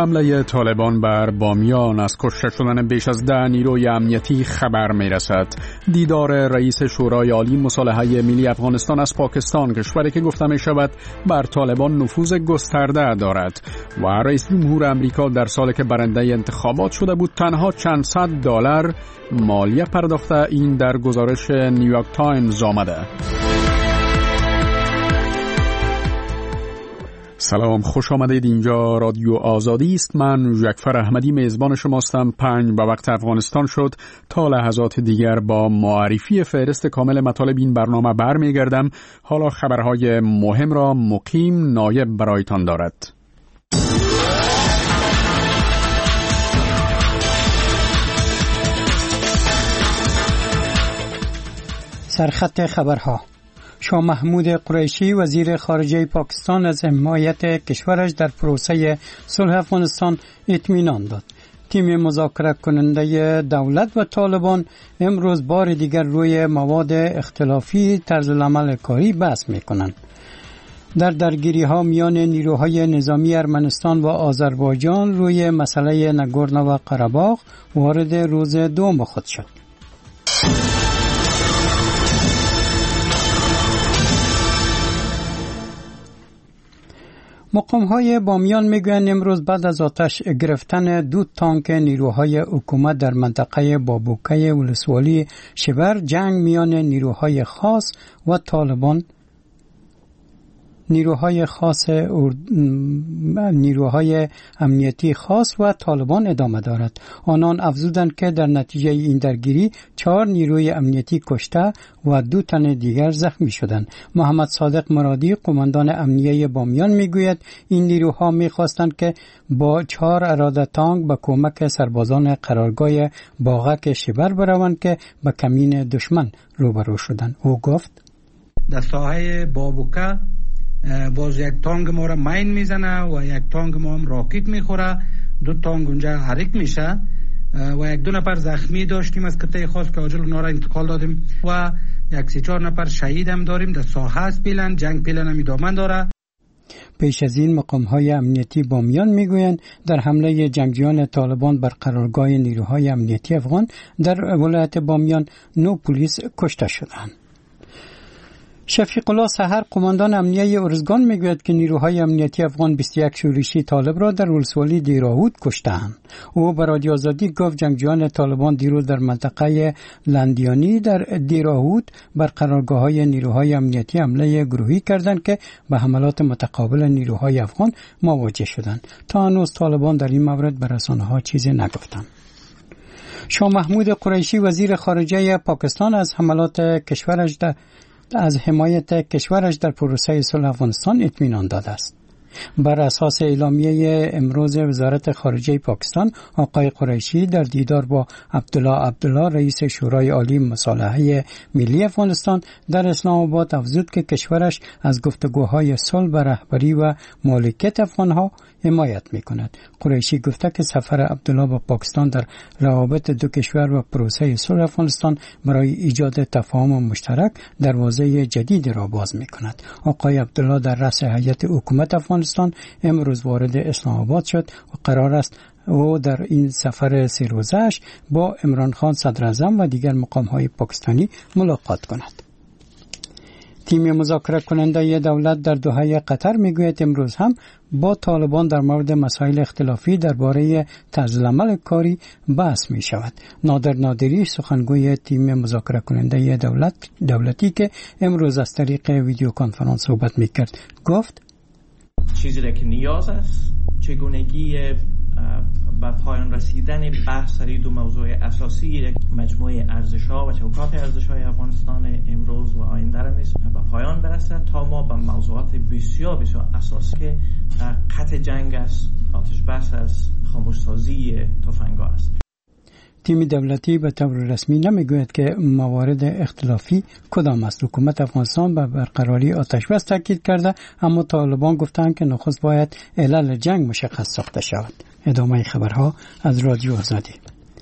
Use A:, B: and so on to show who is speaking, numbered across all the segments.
A: حمله طالبان بر بامیان از کشته شدن بیش از 10 نیروی امنیتی خبر می‌رسد. دیدار رئیس شورای عالی مصالحه ملی افغانستان از پاکستان، کشوری که گفته می‌شود بر طالبان نفوذ گسترده دارد، و رئیس جمهور آمریکا در سالی که برنده انتخابات شده بود تنها چند صد دلار مالیه پرداخته، این در گزارش نیویورک تایمز آمده. سلام، خوش آمدید. اینجا رادیو آزادی است. من جعفر احمدی میزبان شماستم. 5 به وقت افغانستان شد. تا لحظات دیگر با معرفی فهرست کامل مطالب این برنامه برمیگردم. حالا خبرهای مهم را مقیم نایب برایتان دارد.
B: سرخط خبرها: شاه محمود قریشی وزیر خارجه پاکستان از حمایت کشورش در پروسه صلح افغانستان اطمینان داد. تیم مذاکره کننده دولت و طالبان امروز بار دیگر روی مواد اختلافی طرز العمل کاری بحث می‌کنند. در درگیری ها میان نیروهای نظامی ارمنستان و آذربایجان روی مسئله ناگورنو و قره‌باغ وارد روز دوم خود شد. مقام‌های بامیان میگویند امروز بعد از آتش گرفتن 2 تانک نیروهای حکومت در منطقه بابوکه ولسوالی شبر، جنگ میان نیروهای خاص و طالبان نیروهای امنیتی خاص و طالبان ادامه دارد. آنان افزودند که در نتیجه این درگیری 4 نیروی امنیتی کشته و 2 تن دیگر زخمی شدند. محمد صادق مرادی، قماندان امنیه بامیان، میگوید این نیروها میخواستند که با 4 اراده تانک به کمک سربازان قرارگاه باغک شبر بروند که به کمین دشمن روبرو شدند. او گفت
C: در ساحه بابوکه باز یک تانک ما را مین میزنه و یک تانک ما هم راکت میخوره. 2 تانک اونجا حرک میشه و 1-2 نفر زخمی داشتیم از کته خاص که عاجل اونا را انتقال دادیم و 1-3-4 نفر شهید هم داریم. در ساحه است پیلن، جنگ پیلن هم ادامه داره.
B: پیش از این مقام‌های امنیتی بامیان میگویند در حمله جنگجویان طالبان بر قرارگاه نیروهای امنیتی افغان در ولایت بامیان 9 پلیس کشته شدند. شفیق الله سحر، قماندان امنیه ارزگان، میگوید که نیروهای امنیتی افغان 21 شورشی طالب را در ولسوالی دیراهود کشتند. او به رادیو آزادی گفت جنگجویان طالبان دیروز در منطقه لندیانی در دیراهود بر قرارگاه‌های نیروهای امنیتی حمله گروهی کردند که به حملات متقابل نیروهای افغان مواجه شدند. تا هنوز طالبان در این مورد به رسانه‌ها چیزی نگفتند. شاه محمود قریشی وزیر خارجه پاکستان از حمایت کشورش در پروسه صلح افغانستان اطمینان داده است. بر اساس اعلامیه امروز وزارت خارجه پاکستان، آقای قریشی در دیدار با عبدالله رئیس شورای عالی مصالحه ملی افغانستان در اسلام آباد افزود که کشورش از گفتگوهای صلح به رهبری و مالکیت افغانها حمایت می‌کند. قریشی گفته که سفر عبدالله با پاکستان در روابط 2 کشور و پروسه صلح افغانستان برای ایجاد تفاهم مشترک دروازه جدید را باز می‌کند. آقای عبدالله در رأس هیئت حکومت افغانستان امروز وارد اسلام آباد شد و قرار است او در این سفر 3 روزه‌اش با عمران خان صدر اعظم و دیگر مقام‌های پاکستانی ملاقات کند. تیم مذاکره کننده دولت در دوحه قطر میگوید امروز هم با طالبان در مورد مسائل اختلافی درباره طرز العمل کاری بحث می شود. نادر نادری، سخنگوی تیم مذاکره کننده دولتی که امروز از طریق ویدیو کنفرانس صحبت می کرد، گفت
D: چیزی را که نیاز است چگونگی و پایان رسیدن بحث سر 2 موضوع اساسی، مجموعه ارزش‌ها و چوکات ارزش‌های افغانستان امروز و آینده را به پایان برسد تا ما به موضوعات بسیار اساسی که قطع جنگ است، آتش بس است، خاموش‌سازی تفنگ‌ها است.
B: تیم دولتی به طور رسمی نمیگوید که موارد اختلافی کدام است. حکومت افغانستان به برقراری آتش بس تاکید کرده، اما طالبان گفتند که نخست باید علل جنگ مشخص ساخته شود. ادامه خبرها از رادیو آزادی.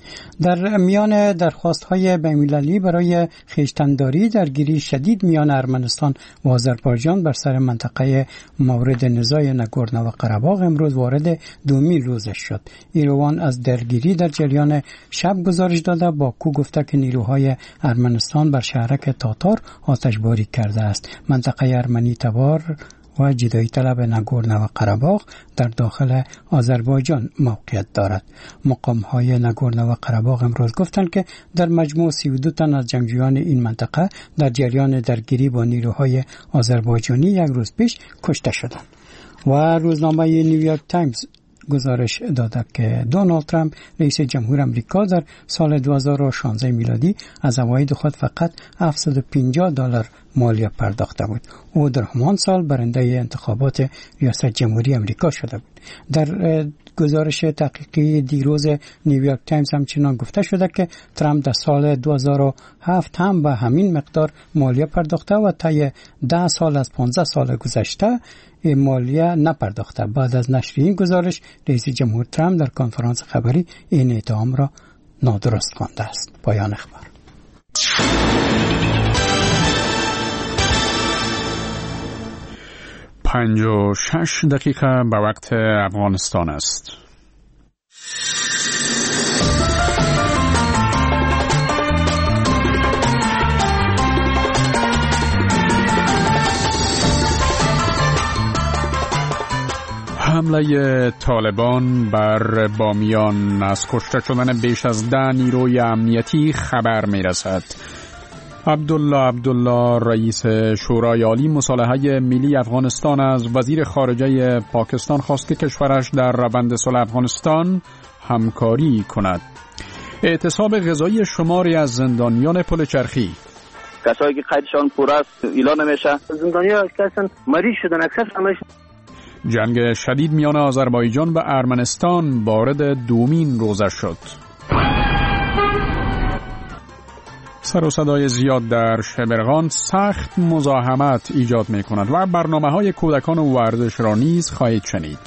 B: در میان درخواست‌های بین‌المللی برای خویشتن‌داری درگیری شدید میان ارمنستان و آذربایجان بر سر منطقه مورد نزاع ناگورنو و قره‌باغ امروز وارد دومین روزش شد. ایروان از درگیری در جریان شب گزارش داده، باکو گفته که نیروهای ارمنستان بر شهرک تاتار آتشباری کرده است. منطقه ارمنی تبار و جدایی طلب ناگورنو و قره‌باغ در داخل آذربایجان موقعیت دارد. مقام‌های ناگورنو و قره‌باغ امروز گفتند که در مجموع 32 تن از جنگجویان این منطقه در جریان درگیری با نیروهای آذربایجانی یک روز پیش کشته شدند. و روزنامه نیویورک تایمز گزارش داده که دونالد ترامپ رئیس جمهور آمریکا در سال 2016 میلادی از عواید خود فقط $750 مالیه پرداخته بود. او در همان سال برنده انتخابات ریاست جمهوری آمریکا شده بود. در گزارش تحقیقی دیروز نیویورک تایمز همچنان گفته شده که ترامپ در سال 2007 هم به همین مقدار مالیه پرداخته و طی 10 سال از 15 سال گذشته مالیه نپرداخته. بعد از نشر این گزارش رئیس جمهور ترامپ در کنفرانس خبری این اتهام را نادرست خوانده است. پایان اخبار.
A: 56 دقیقه به وقت افغانستان است. حمله طالبان بر بامیان از کشته شدن بیش از 10 نیروی امنیتی خبر می‌رسد. عبدالله رئیس شورای عالی مصالحه ملی افغانستان از وزیر خارجه پاکستان خواست که کشورش در روند صلح افغانستان همکاری کند. اعتصاب غذایی شماری از زندانیان پل چرخی.
E: کسایی که قیدشان پور است اعلان نمیشه. زندانی‌ها اصلا مریض شدن، اکثر همش.
A: جنگ شدید میان آذربایجان و ارمنستان وارد دومین روزش شد. سر و صدای زیاد در شبرغان سخت مزاحمت ایجاد می کند و برنامه‌های کودکان و ورزش را نیز خواهید شنید.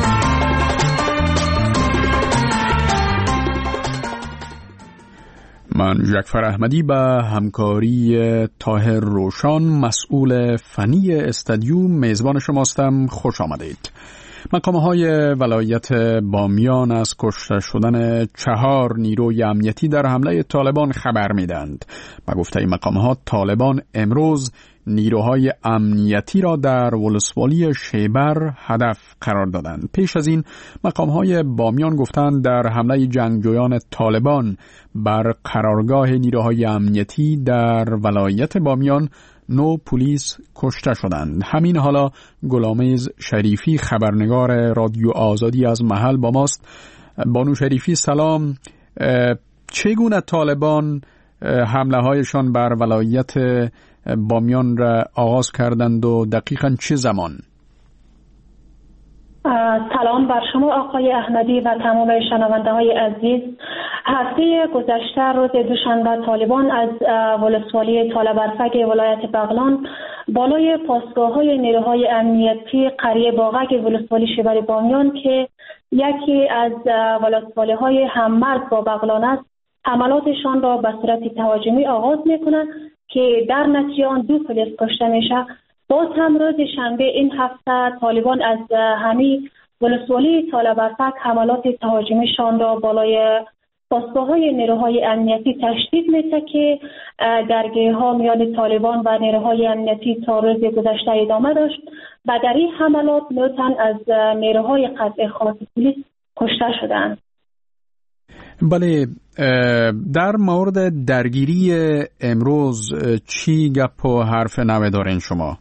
A: من جعفر احمدی به همکاری طاهر روشان مسئول فنی استادیوم میزبان شماستم. خوش آمدید. مقام‌های ولایت بامیان از کشته شدن 4 نیروی امنیتی در حمله طالبان خبر می‌دهند. با گفته مقام‌ها طالبان امروز نیروهای امنیتی را در ولسوالی شیبر هدف قرار دادند. پیش از این مقام‌های بامیان گفتند در حمله جنگجویان طالبان بر قرارگاه نیروهای امنیتی در ولایت بامیان 9 پلیس کشته شدند. همین حالا گلامیز شریفی خبرنگار رادیو آزادی از محل با ماست. بانو شریفی سلام. چگونه طالبان حمله هایشان بر ولایت بامیان را آغاز کردند و دقیقاً چه زمان؟
F: سلام بر شما آقای احمدی و تمام شنونده های عزیز. هفته گذشته روز دوشنبه طالبان از ولسوالی طالبرفک ولایت بغلان بالای پاسگاه های نیروهای امنیتی قریه باغک ولسوالی شیبر بامیان که یکی از ولسوالی های هممرز با بغلان است حملاتشان را به صورت تهاجمی آغاز میکنند که در نتیجه آن 2 پلیس کشته میشه. باز هم روز شنبه این هفته طالبان از همین ولسوالی طالبرفک حملات تهاجمیشان را بالای پاسگاه‌های نیروهای امنیتی تشدید می‌ده که درگیری‌ها میان طالبان و نیروهای امنیتی تا روز گذشته ادامه داشت و در این حملات 9 تن از نیروهای قطع خاص پلیس کشته شدند.
A: بله، در مورد درگیری امروز چی گپ و حرف نوه دارین شما؟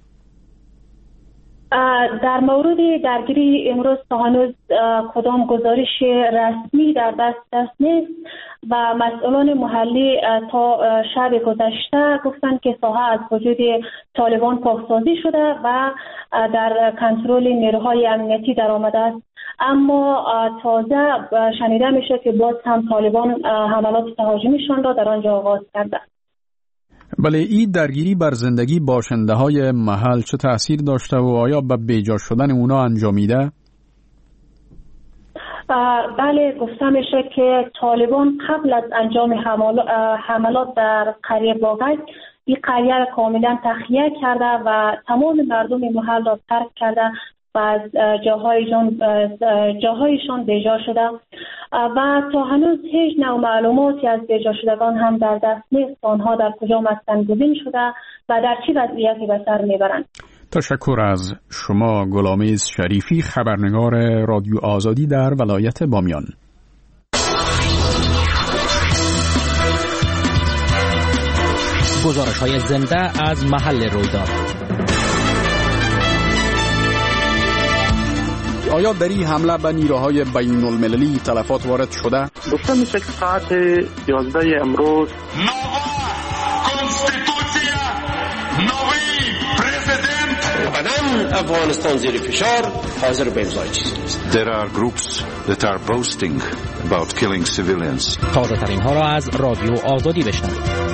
F: در مورد درگیری امروز تا هنوز کدام گزارش رسمی در دست نیست و مسئولان محلی تا شب گذشته گفتند که ساحه از وجود طالبان پاکسازی شده و در کنترل نیروهای امنیتی در آمده است. اما تازه شنیده میشه که باز هم طالبان حملات تهاجمیشان را در آنجا آغاز کرده.
A: بله، این درگیری بر زندگی باشنده های محل چه تأثیر داشته و آیا به بیجا شدن اونا انجامیده؟
F: بله، گفته میشه که طالبان قبل از انجام حملات در قریه باغک این قریه را کاملا تخلیه کرده و تمام مردم محل را ترک کرده و از جاهایشان بیجا شده و تا هنوز هیچ نوع معلوماتی از بیجا شدگان هم در دست نیست. آنها در کجا مسکن‌گزین شده و در چه وضعیتی به سر میبرند.
A: تشکر از شما گلامیز شریفی، خبرنگار رادیو آزادی در ولایت بامیان.
G: گزارش‌های زنده از محل رویداد.
A: آیا در این حمله به نیروهای بین المللی تلفات وارد شده؟
E: گفته میشه که ساعت 11 امروز
H: افغانستان زیر فشار حاضر به امضای چیزی نیست.
I: There are groups that are boasting about killing civilians.
G: تازه ترین ها را از رادیو آزادی بشنوید.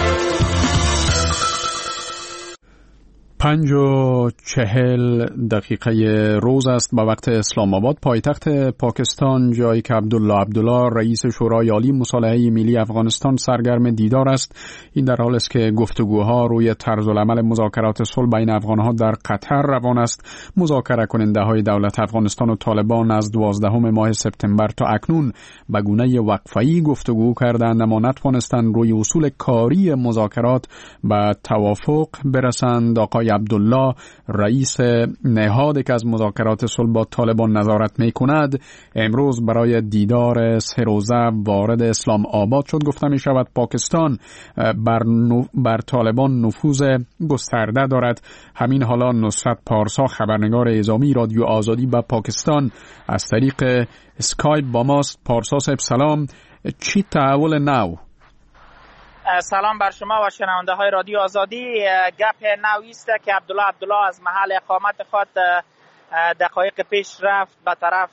A: 5:40 روز است به وقت اسلام آباد، پایتخت پاکستان، جایی که عبدالله رئیس شورای عالی مصالحه ملی افغانستان سرگرم دیدار است. این در حالی است که گفتگوها روی طرز العمل مذاکرات صلح بین افغانها در قطر روان است. مذاکره کننده های دولت افغانستان و طالبان از 12 ماه سپتامبر تا اکنون به گونه وقفه‌ای گفتگو کردند، اما نتوانستند روی اصول کاری مذاکرات به توافق برسند. آقای عبدالله رئیس نهادی که از مذاکرات صلح با طالبان نظارت می‌کند امروز برای دیدار 3 روزه وارد اسلام آباد شد. گفته می شود پاکستان بر طالبان نفوذ گسترده دارد. همین حالا نصرت پارسا، خبرنگار اعزامی رادیو آزادی به پاکستان، از طریق اسکایپ با ماست. پارسا صاحب سلام، چی تحول نو؟
J: سلام بر شما و شنونده های رادیو آزادی. گپ نوی است که عبدالله از محل اقامت خود دقایق پیش رفت به طرف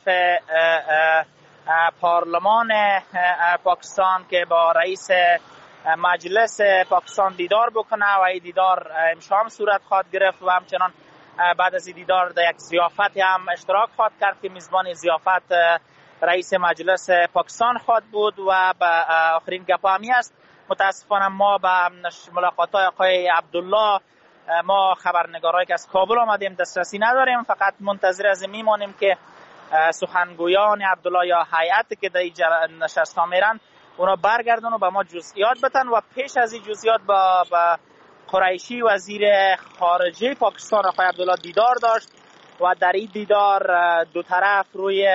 J: پارلمان پاکستان که با رئیس مجلس پاکستان دیدار بکنه و این دیدار امشام صورت خواهد گرفت و همچنان بعد از این دیدار در یک ضیافت هم اشتراک خواهد کرد که میزبان ضیافت رئیس مجلس پاکستان خواهد بود و آخرین گپ همی است. متاسفانه ما به ملاقات‌های آقای عبدالله، ما خبرنگارایی که از کابل آمدیم دسترسی نداریم، فقط منتظر از میمانیم که سخنگویان عبدالله یا هیئتی که در نشست ها میرن اونا برگردن و به ما جزئیات بدن. و پیش از این جزئیات با قریشی وزیر خارجه پاکستان آقای عبدالله دیدار داشت و در این دیدار دو طرف روی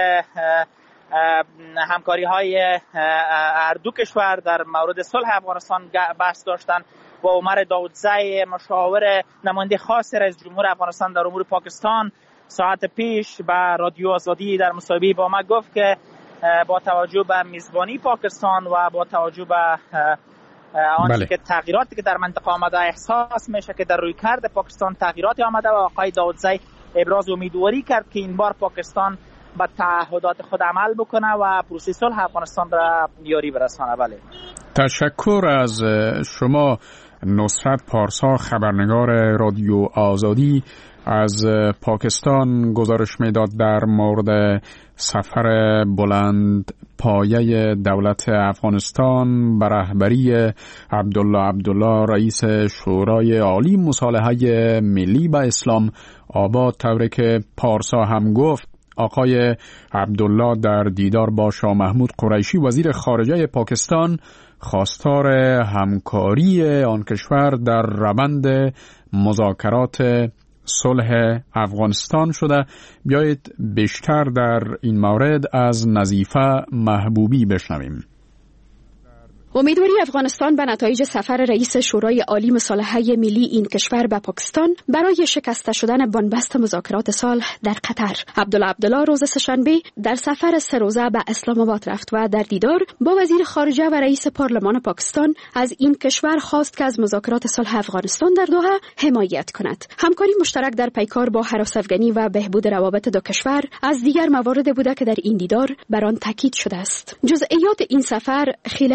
J: همکاری های هر دو کشور در مورد صلح افغانستان بحث داشتن و عمر داودزی مشاور نماینده خاص رئیس جمهور افغانستان در امور پاکستان ساعت پیش به رادیو آزادی در مصاحبه با ما گفت که با توجه به میزبانی پاکستان و با توجه به آنچه که تغییراتی که در منطقه آمده احساس میشه که در رویکرد پاکستان تغییراتی آمده و آقای داودزی ابراز امیدواری کرد که این بار پاکستان به تعهدات خود عمل بکنه و پروسه صلح افغانستان را یاری برسانه. بله.
A: تشکر از شما نصرت پارسا، خبرنگار رادیو آزادی از پاکستان. گزارش میداد در مورد سفر بلند پایه دولت افغانستان به رهبری عبدالله رئیس شورای عالی مصالحه ملی به اسلام آباد. طوری که پارسا هم گفت، آقای عبدالله در دیدار با شاه محمود قریشی وزیر خارجه پاکستان خواستار همکاری آن کشور در روند مذاکرات صلح افغانستان شده. بیایید بیشتر در این مورد از نظیفه محبوبی بشنویم.
K: امیدواری افغانستان به نتایج سفر رئیس شورای عالی مصالحه ملی این کشور به پاکستان برای شکسته شدن بنبست مذاکرات صلح در قطر. عبدالله روز سه‌شنبه در سفر 3 روزه به اسلام آباد رفت و در دیدار با وزیر خارجه و رئیس پارلمان پاکستان از این کشور خواست که از مذاکرات صلح افغانستان در دوحه حمایت کند. همکاری مشترک در پیکار با هراس‌افغانی و بهبود روابط دو کشور از دیگر موارد بوده که در این دیدار بر آن تاکید شده است. جزئیات این سفر خیلی همگانی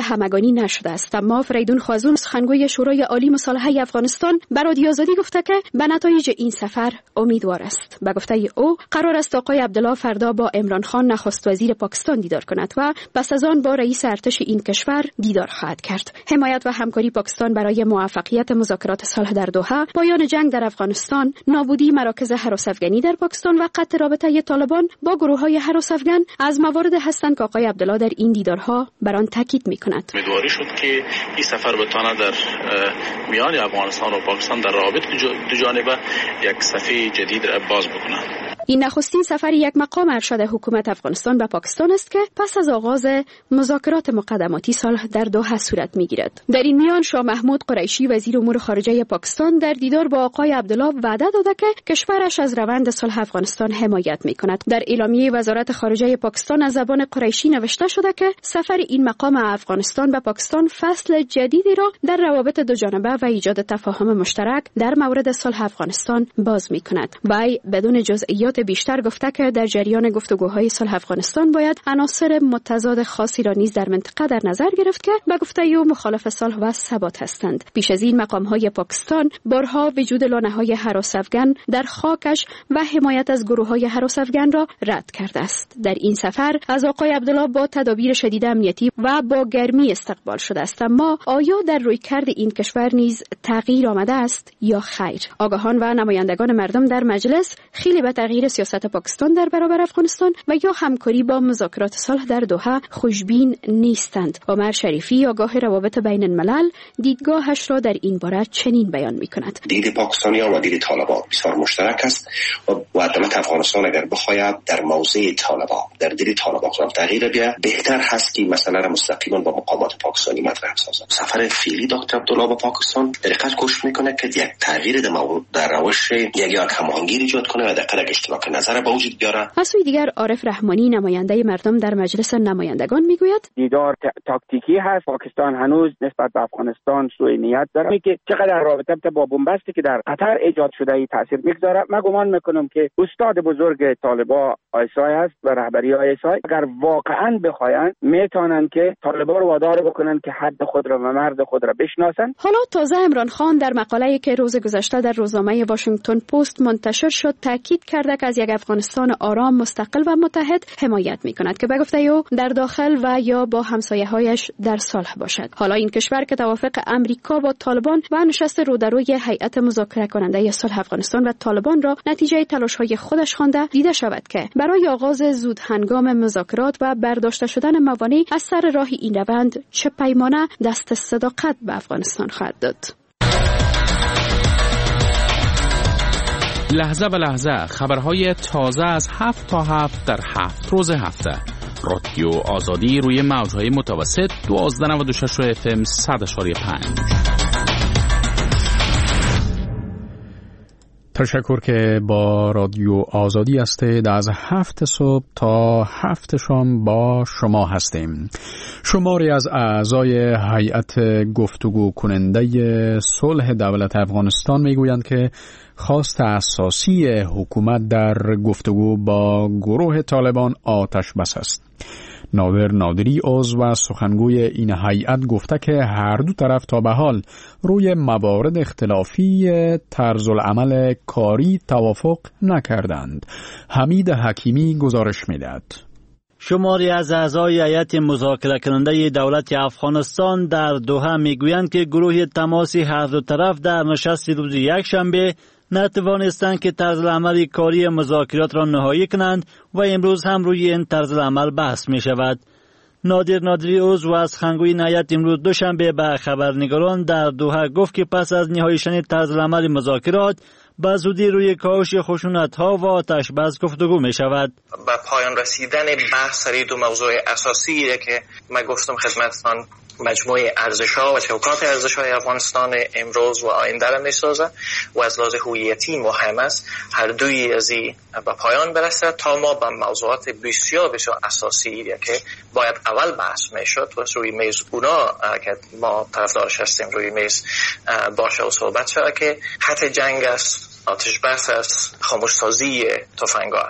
K: ارزانی نشده است. اما فریدون خازون سخنگوی شورای عالی مصالحه افغانستان به رادیو آزادی گفته که به نتایج این سفر امیدوار است. به گفته او قرار است آقای عبدالله فردا با عمران خان نخست وزیر پاکستان دیدار کند و پس از آن با رئیس ارتش این کشور دیدار خواهد کرد. حمایت و همکاری پاکستان برای موفقیت مذاکرات صلح در دوحه، پایان جنگ در افغانستان، نابودی مراکز هراس افغانی در پاکستان و قطع رابطه طالبان با گروه‌های هراس افغان از موارد هستند که آقای عبدالله در این دیدارها بر آن تاکید می‌کند.
L: امیدواری شد که این سفر بتونه در میان افغانستان و پاکستان در روابط دو جانبه یک صفحه جدید باز بکنه.
K: این نخستین سفر یک مقام ارشد حکومت افغانستان به پاکستان است که پس از آغاز مذاکرات مقدماتی صلح در دوحه صورت می‌گیرد. در این میان شاه محمود قریشی وزیر امور خارجه پاکستان در دیدار با آقای عبدالله وعده داده که کشورش از روند صلح افغانستان حمایت می‌کند. در اعلامیه وزارت خارجه پاکستان از زبان قریشی نوشته شده که سفر این مقام افغانستان به پاکستان فصل جدیدی را در روابط دو جانبه و ایجاد تفاهم مشترک در مورد صلح افغانستان باز می‌کند. وی بدون جزئیات بیشتر گفته که در جریان گفتگوهای صلح افغانستان باید عناصر متضاد خاصی را نیز در منطقه در نظر گرفت که به گفته او مخالف صلح و ثبات هستند. پیش از این مقام‌های پاکستان بارها وجود لانه‌های هراس افغان در خاکش و حمایت از گروه‌های هراس افغان را رد کرده است. در این سفر از آقای عبدالله با تدابیر شدید امنیتی و با گرمی استقبال شده است، اما آیا در رویکرد این کشور نیز تغییر آمده است یا خیر؟ آگاهان و نمایندگان مردم در مجلس خیلی به تغییر سیاست پاکستان در برابر افغانستان و یا همکاری با مذاکرات صلح در دوحه خوشبین نیستند. عمر شریفی آگاه روابط بین الملل دیدگاهش را در این باره چنین بیان می‌کند:
M: دید پاکستانیان و دید طالبان بسیار مشترک است و دولت افغانستان اگر بخواهد در موضع طالبان در دل طالبان تغییر بیاید، بهتر هست که مسئله را مستقیما با مقامات پاکستانی مطرح سازد. سفر فعلی دکتر عبدالله به پاکستان در حقیقت کوشش می‌کنه که یک تغییر در روش یک هماهنگی ایجاد کنه و در اشتراک نظر به وجود بیاره.
K: از سوی دیگر عارف رحمانی نماینده مردم در مجلس نمایندگان میگوید
N: دیدار تاکتیکی هست. پاکستان هنوز نسبت به افغانستان سوء نیت داره که چقدر رابطه با بنبستی که در قطر ایجاد شده ای تاثیر میگذاره. من گمان میکنم که استاد بزرگ طالبان آیسای است و رهبری آیسای اگر واقعا بخواین میتونن که طالبان رو وادار بکنن که حد خود را و مرد خود را بشناسن.
K: حالا تازه عمران خان در مقاله‌ای که روز گذشته در روزنامه واشنگتن پست منتشر شد تاکید کرده که از یک افغانستان آرام، مستقل و متحد حمایت می‌کند که به گفته او در داخل و یا با همسایه‌هایش در صلح باشد. حالا این کشور که توافق امریکا با طالبان و نشست روبروی هیئت مذاکره کننده صلح افغانستان و طالبان را نتیجه تلاش‌های خودش خوانده، دیده شود که برای آغاز زود هنگام مذاکرات و برداشته شدن موانع از سر راه این روند چه پیمانه دست صداقت به افغانستان خواهد داد.
G: لحظه به لحظه خبرهای تازه از 7 تا 7 در 7 روز هفته. رادیو آزادی روی موج‌های متوسط 1296 FM 100.5.
A: تشکر که با رادیو آزادی هستید. از 7 صبح تا 7 شام با شما هستیم. شماری از اعضای هیئت گفتگو کننده صلح دولت افغانستان میگویند که خواست اساسی حکومت در گفتگو با گروه طالبان آتش بس است. نادر نادری عضو و سخنگوی این هیئت گفته که هر دو طرف تا به حال روی موارد اختلافی طرز العمل کاری توافق نکردند. حمید حکیمی گزارش می‌دهد.
O: شماری از اعضای هیئت مذاکره کننده دولت افغانستان در دوحه میگویند که گروه تماسی هر دو طرف در نشست روز یکشنبه نتوانستند که طرز العمل کاری مذاکرات را نهایی کنند و امروز هم روی این طرز العمل بحث می شود. نادر نادری عضو از سخنگوی هیئت امروز دوشنبه به خبرنگاران در دوحه گفت که پس از نهایی شدن طرز العمل مذاکرات به زودی روی کاهش خشونت‌ها و آتش بس گفتگو می شود.
P: به پایان رسیدن بحث سر دو موضوع اساسی که من گفتم خدمتتان، مجموعه ارزش‌ها و چوکات ارزش‌های افغانستان امروز و آینده را می‌سازه و از لحاظ هویتی مهم است هر دوی از این به پایان برسد تا ما به موضوعات بسیار اساسی که باید اول بحث می‌شد و روی میز اونا که ما طرفدارش هستیم روی میز باشه و صحبت شده که خط جنگ است، آتش بس است، خاموش‌سازی تفنگ‌ها است.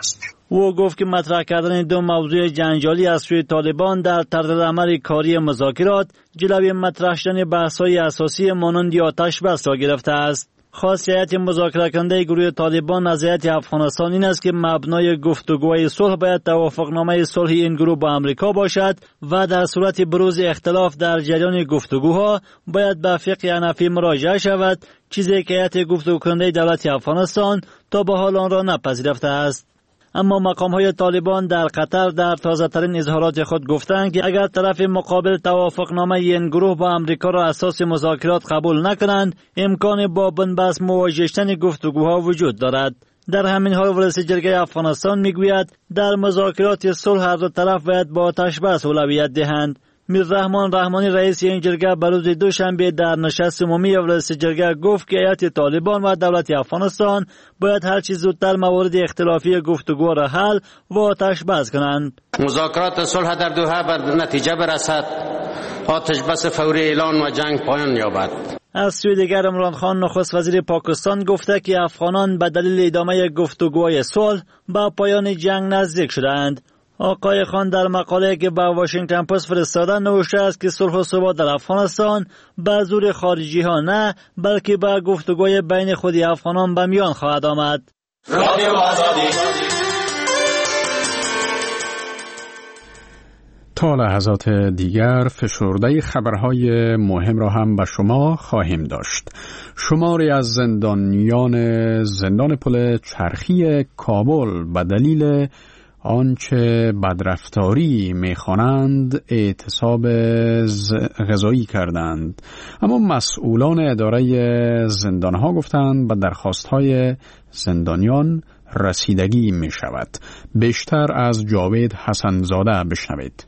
O: او گفت که مطرح کردن دو موضوع جنجالی از سوی طالبان در طرز عمل کاری مذاکرات جلوی مطرح شدن بحث‌های اساسی مانند آتش بس را گرفته است. خاصیت مذاکره کننده گروه طالبان از هیئت افغانستان این است که مبنای گفتگوهای صلح باید توافقنامه صلح این گروه با امریکا باشد و در صورت بروز اختلاف در جریان گفتگوها باید به فقه حنفی مراجعه شود، چیزی که هیئت گفتگو کننده دولت افغانستان تا به حال آن را نپذیرفته است. اما مقام‌های طالبان در قطر در تازه‌ترین اظهارات خود گفتند که اگر طرف مقابل توافقنامه این گروه با امریکا را اساس مذاکرات قبول نکنند، امکان با بنبست مواجه شدن گفتگوها وجود دارد. در همین حال رئیس جرگه افغانستان میگوید در مذاکرات صلح هر دو طرف باید با آتش بس اولویت دهند. میررحمان رحمانی رئیس این جرگه به روز دوشنبه در نشست عمومی رئیس جرگه گفت که هیئت طالبان و دولت افغانستان باید هر چیز زودتر موارد اختلافی گفتگو را حل و آتش بس کنند.
Q: مذاکرات صلح در دوحه به نتیجه برسد، آتش بس فوری اعلان و جنگ پایان یابد.
O: از سوی دیگر عمران خان نخست وزیر پاکستان گفته که افغانان به دلیل ادامه گفتگوهای صلح به پایان جنگ نزدیک شدند. آقای خان در مقاله که به واشنگتن پست فرستاده نوشته است که صلح و ثبات در افغانستان به زور خارجی ها نه بلکه به گفتگوی بین خود افغانان به میان خواهد آمد.
R: رادیو آزادی.
A: تا لحظات دیگر فشرده خبرهای مهم را هم به شما خواهیم داشت. شماری از زندانیان زندان پل چرخی کابل به دلیل آنچه بدرفتاری می‌خوانند اعتصاب غذایی کردند، اما مسئولان اداره زندانها گفتند به درخواست‌های زندانیان رسیدگی می‌شود. بیشتر از جاوید حسن‌زاده بشنوید.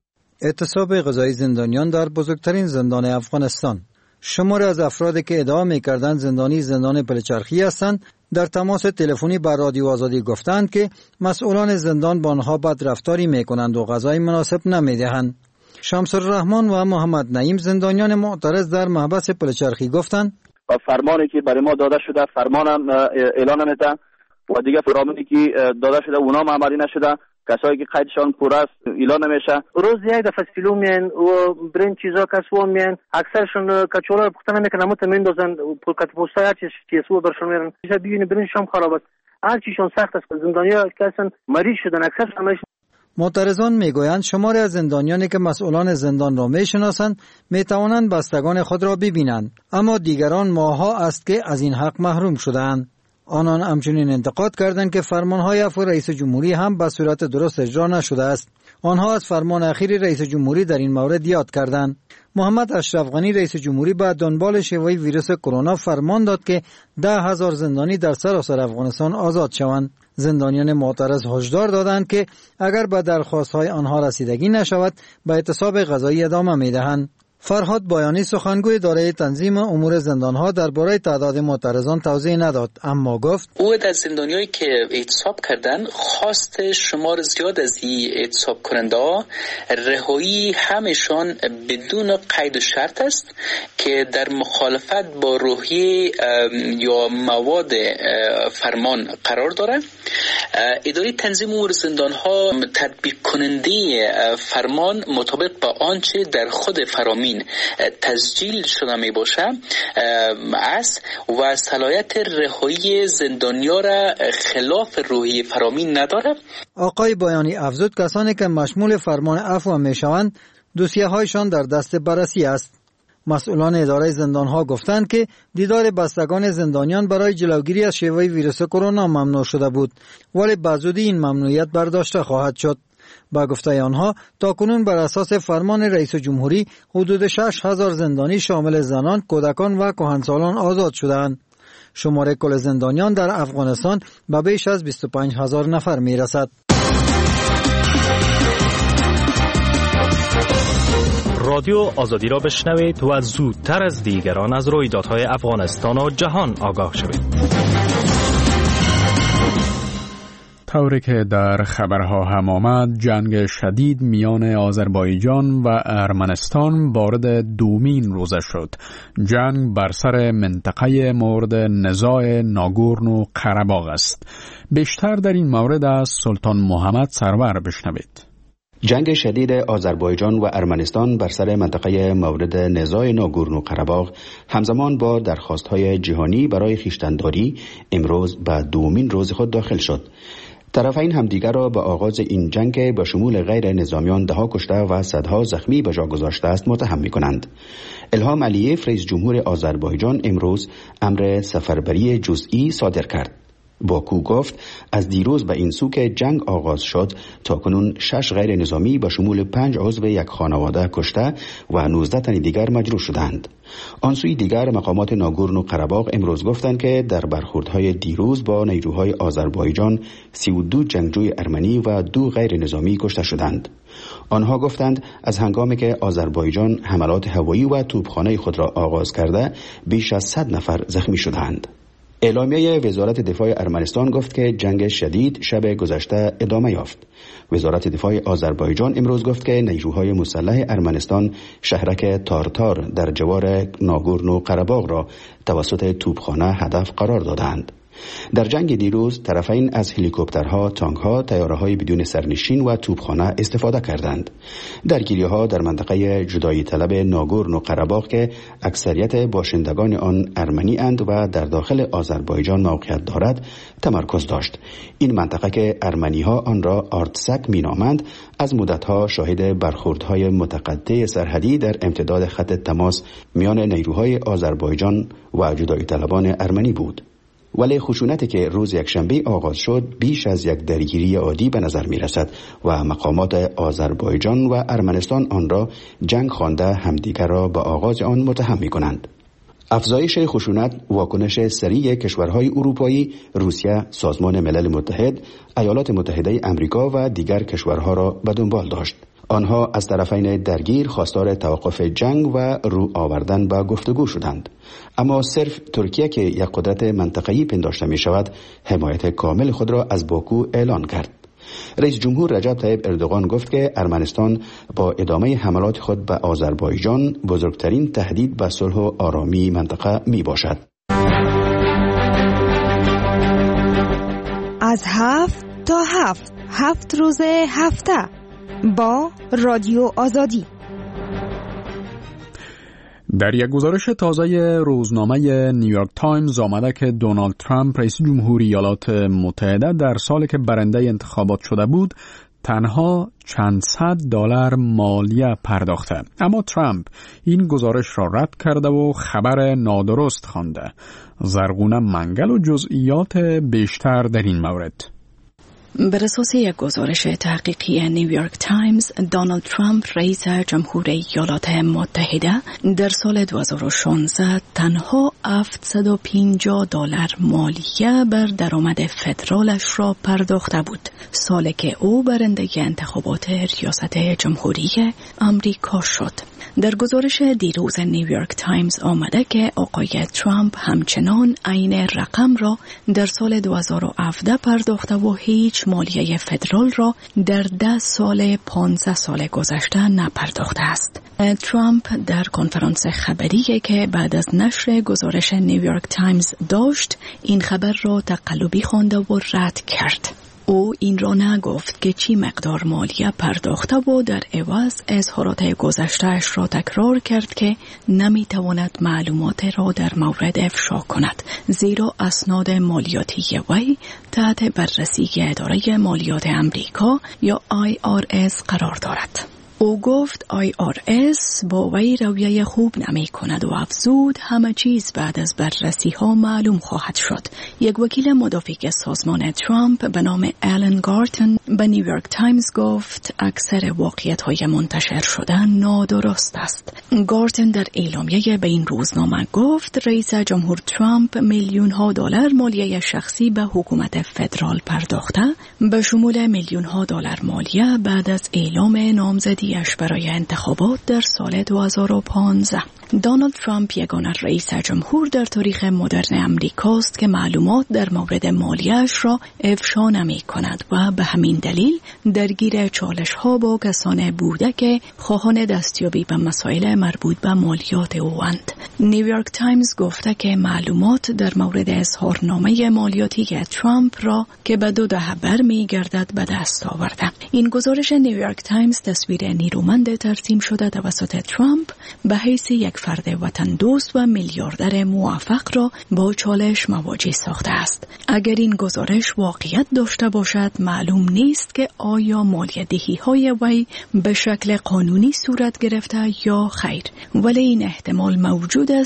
S: اعتصاب غذایی زندانیان در بزرگترین زندان افغانستان. شماری از افرادی که ادعا می‌کردند زندانی زندان پلچرخی هستند در تماس تلفنی با رادیو آزادی گفتند که مسئولان زندان با آنها بدرفتاری می‌کنند و غذای مناسب نمی‌دهند. شمس الرحمن و محمد نعیم زندانیان معترض در محبس پلچرخی گفتند
E: فرمانی که برای ما داده شده فرمانم اعلان نمی‌ده و دیگه فرمانی که داده شده اونام عملی نشده، کسایی که قیدشان پر است اعلان نمیشه.
T: روز یک دفعه سیلو میان و برین چیزا کسو میان، اکثرشون کچولا پختن نمیکنن، مت میندازن پاکت پوستا هر چیزی سو برشون میرن. چیزا ببینید برین شام خراب است، هر چیشون سخت است. زندانیا کسان مریض شدن، اکثرشون مریض.
S: معترضان میگویند شماری از زندانیانی که مسئولان زندان را میشناسند میتوانند بستگان خود را ببینند، اما دیگران ماه‌ها است که از این حق محروم شدند. آنان همچنین انتقاد کردند که فرمانهای عفو رئیس جمهوری هم به صورت درست اجرا نشده است. آنها از فرمان اخیر رئیس جمهوری در این مورد یاد کردند. محمد اشرف غنی رئیس جمهوری به دنبال شیوع ویروس کرونا فرمان داد که 10,000 زندانی در سراسر افغانستان آزاد شوند. زندانیان معترض هشدار دادند که اگر به درخواست‌های آنها رسیدگی نشود به اعتصاب غذایی ادامه می‌دهند. فرهاد بایانی سخنگوی اداره تنظیم امور زندانها درباره تعداد معترضان توضیح نداد، اما گفت
U: او از زندانیایی که اعتصاب کردند خواست شمار زیاد از این اعتصاب کننده رهایی همشان بدون قید و شرط است که در مخالفت با روحیه یا مواد فرمان قرار دارد. اداره تنظیم امور زندانها تطبیق کننده فرمان مطابق با آنچه در خود فرامین تسجیل شده می باشه است و صلاحیت رهایی زندانیا را خلاف روحیه فرامین نداره.
S: آقای بایانی افزود کسانی که مشمول فرمان عفو می شوند دوسیه هایشان در دست بررسی است. مسئولان اداره زندانها گفتند که دیدار بستگان زندانیان برای جلوگیری از شیوع ویروس کرونا ممنوع شده بود، ولی به زودی این ممنوعیت برداشته خواهد شد. با گفته آنها تاکنون بر اساس فرمان رئیس جمهوری حدود 6,000 زندانی شامل زنان، کودکان و کهنسالان آزاد شدند. شمار کل زندانیان در افغانستان به بیش از 25,000 نفر می رسد.
V: رادیو آزادی را بشنوید و زودتر از دیگران از رویدادهای افغانستان و جهان آگاه شوید.
A: طوری که در خبرها هم آمد، جنگ شدید میان آذربایجان و ارمنستان وارد دومین روزه شد. جنگ بر سر منطقه مورد نزاع ناگورنو قره‌باغ است. بیشتر در این مورد از سلطان محمد سرور بشنوید.
C: جنگ شدید آذربایجان و ارمنستان بر سر منطقه مورد نزاع ناگورنو قره‌باغ همزمان با درخواست‌های جهانی برای خویشتن‌داری امروز به دومین روز خود داخل شد. طرفین همدیگر را به آغاز این جنگ به شمول غیر نظامیان دهها کشته و صدها زخمی به جا گذاشته است متهم می‌کنند. الهام علیف رئیس جمهور آذربایجان امروز امر سفربری جزئی صادر کرد. باکو گفت از دیروز به این سو که جنگ آغاز شد تا کنون 6 غیر نظامی به شمول 5 عضو یک خانواده کشته و 19 تن دیگر مجروح شدند. آن سوی دیگر مقامات ناگورنو قره‌باغ امروز گفتند که در برخوردهای دیروز با نیروهای آذربایجان 32 جنگجوی ارمنی و 2 غیر نظامی کشته شدند. آنها گفتند از هنگامی که آذربایجان حملات هوایی و توپخانه خود را آغاز کرده بیش از 100 نفر زخمی شدند. اعلامیه وزارت دفاع ارمنستان گفت که جنگ شدید شب گذشته ادامه یافت. وزارت دفاع آذربایجان امروز گفت که نیروهای مسلح ارمنستان شهرک تارتار در جوار ناگورنو قره‌باغ را توسط توپخانه هدف قرار دادند. در جنگ دیروز طرفین از هلیکوپترها، تانکها، طیاره‌های بدون سرنشین و توپخانه استفاده کردند. درگیری‌ها در منطقه جدایی طلب ناگورنو قره‌باغ که اکثریت باشندگان آن ارمنی اند و در داخل آذربایجان موقعیت دارد تمرکز داشت. این منطقه که ارمنی‌ها آن را آرتسک می‌نامند از مدت‌ها شاهد برخوردهای متقطع سرحدی در امتداد خط تماس میان نیروهای آذربایجان و جدایی طلبان ارمنی بود. ولی خشونتی که روز یکشنبه آغاز شد بیش از یک درگیری عادی به نظر می رسد و مقامات آذربایجان و ارمنستان آن را جنگ خوانده همدیگر را به آغاز آن متهم می کنند. افزایش خشونت واکنش سریع کشورهای اروپایی، روسیه، سازمان ملل متحد، ایالات متحده آمریکا و دیگر کشورها را به دنبال داشت. آنها از طرفین درگیر خواستار توقف جنگ و رو آوردن به گفتگو شدند. اما صرف ترکیه که یک قدرت منطقه‌ای پنداشته می شود حمایت کامل خود را از باکو اعلان کرد. رئیس جمهور رجب طیب اردوغان گفت که ارمنستان با ادامه حملات خود به آذربایجان بزرگترین تهدید به صلح و آرامی منطقه می باشد.
D: از 7 تا 7 روز هفته با رادیو آزادی.
A: در یک گزارش تازه روزنامه نیویورک تایمز آمده که دونالد ترامپ رئیس جمهوری ایالات متحده در سالی که برنده انتخابات شده بود تنها چند صد دلار مالیه پرداخته. اما ترامپ این گزارش را رد کرده و خبر نادرست خوانده. زرغونه منگل و جزئیات بیشتر در این مورد.
K: بر اساس یک گزارش تحقیقی نیویورک تایمز، دونالد ترامپ رئیس جمهوری ایالات متحده در سال 2016 تنها $750 مالیه بر درآمد فدرالش را پرداخته بود، سالی که او برنده انتخابات ریاست جمهوری آمریکا شد. در گزارش دیروز نیویورک تایمز آمده که آقای ترامپ همچنان عین رقم را در سال 2017 پرداخته و هیچ مالیه فدرال را در 15 سال گذشته نپرداخته است. ترامپ در کنفرانس خبری که بعد از نشر گزارش نیویورک تایمز داشت این خبر را تقلبی خوانده و رد کرد. او این را نگفت که چی مقدار مالیه پرداخته و در عوض اظهارات گذشته‌اش را تکرار کرد که نمیتواند معلومات را در مورد افشا کند، زیرا اسناد مالیاتی وی تحت بررسی اداره مالیات امریکا یا IRS قرار دارد. او گفت IRS با وی رویه خوب نمی کند و افزود همه چیز بعد از بررسی ها معلوم خواهد شد. یک وکیل مدافع سازمان ترامپ به نام آلن گارتن به نیویورک تایمز گفت اکثر واقعیت های منتشر شده نادرست است. گارتن در اعلامیه به این روزنامه گفت رئیس جمهور ترامپ میلیون ها دلار مالیه شخصی به حکومت فدرال پرداخته، به شمول میلیون ها دلار مالیه بعد از اعلام نامزدی برای انتخابات در سال 2015. دونالد ترامپ یگانه رئیس جمهور در تاریخ مدرن امریکاست که معلومات در مورد مالیه‌اش را افشا نمی‌کند و به همین دلیل درگیر چالش‌ها با کسان بوده که خواهان دستیابی به مسائل مربوط به مالیات اوند. نیویورک تایمز گفته که معلومات در مورد اظهارنامه مالیاتی که ترامپ را که به 2 دهه برمیگردد به دست آورده. این گزارش نیویورک تایمز تصویر نیرومند ترسیم شده توسط ترامپ به حیث یک فرد وطن دوست و میلیاردر موفق را با چالش مواجه ساخته است. اگر این گزارش واقعیت داشته باشد، معلوم نیست که آیا مالیات‌دهی‌های وی به شکل قانونی صورت گرفته یا خیر، ولی این احتمال موجود است